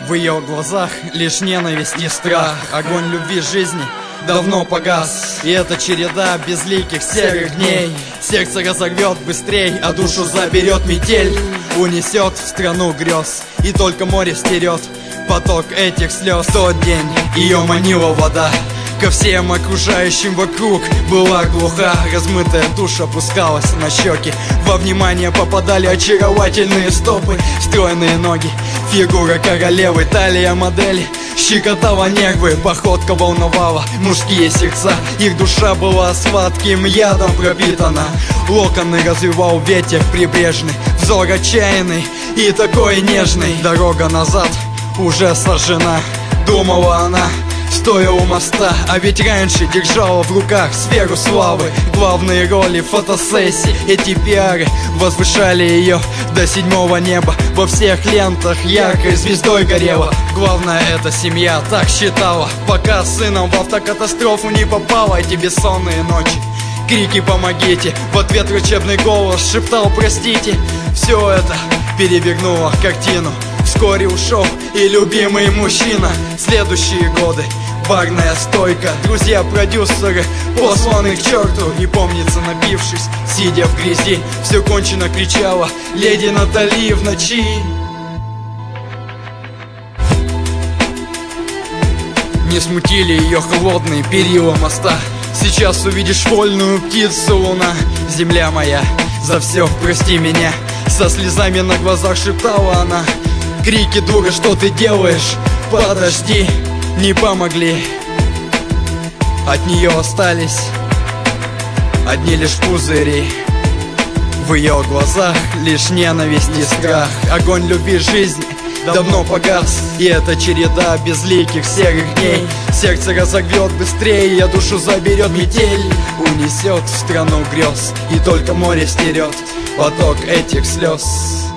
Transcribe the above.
В ее глазах лишь ненависть и страх. Огонь любви жизни давно погас, и эта череда безликих серых дней сердце разорвет быстрей, а душу заберет метель. Унесет в страну грез, и только море стерет поток этих слез. В тот день ее манила вода, ко всем окружающим вокруг была глуха. Размытая душа опускалась на щеки, во внимание попадали очаровательные стопы, стройные ноги, фигура королевы, талия модели щекотала нервы, походка волновала мужские сердца. Их душа была сладким ядом пропитана. Локоны развивал ветер прибрежный, взор отчаянный и такой нежный. Дорога назад уже сожжена, думала она, стоя у моста. А ведь раньше держала в руках сферу славы. Главные роли фотосессии, эти пиары возвышали ее до седьмого неба. Во всех лентах яркой звездой горела. Главное, эта семья так считала, пока с сыном в автокатастрофу не попала. Эти бессонные ночи, крики «помогите», в ответ врачебный голос шептал «простите». Все это перевернуло картину. Вскоре ушел и любимый мужчина. Следующие годы барная стойка, друзья-продюсеры посланы к черту. И помнится, напившись, сидя в грязи, все кончено кричала леди Натали в ночи. Не смутили ее холодные перила моста. Сейчас увидишь вольную птицу, луна. Земля моя, за все прости меня, со слезами на глазах шептала она. Крики «дура, что ты делаешь? Подожди!» не помогли. От нее остались одни лишь пузыри. В ее глазах лишь ненависть и страх. Огонь любви жизни давно погас, и эта череда безликих серых дней сердце разорвет быстрее, а душу заберет метель. Унесет в страну грез, и только море стерет поток этих слез.